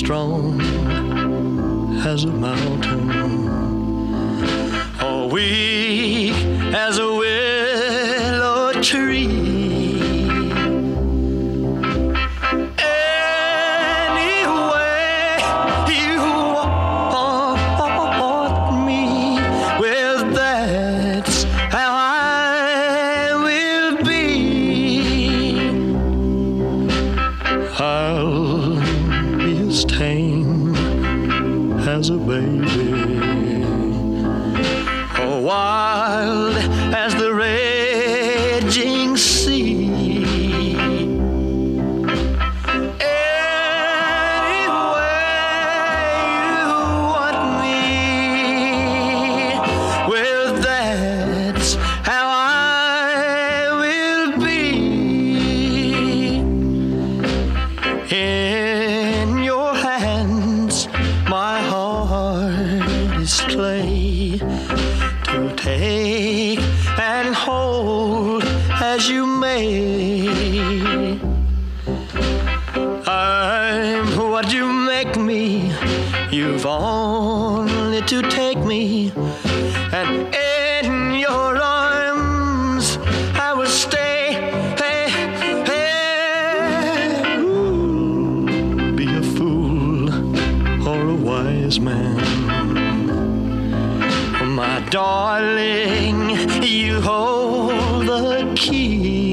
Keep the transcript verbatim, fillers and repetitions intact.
strong as a mountain, or weak as a willow tree. I'll be as tame as a baby, or wild as the raging sea. Any way you want me, well, that's how I will be. In your hands, my heart is clay, to take and hold as you may. I'm what you make me, you've only to take me, and in your arms I will stay. Wise man, my darling, you hold the key.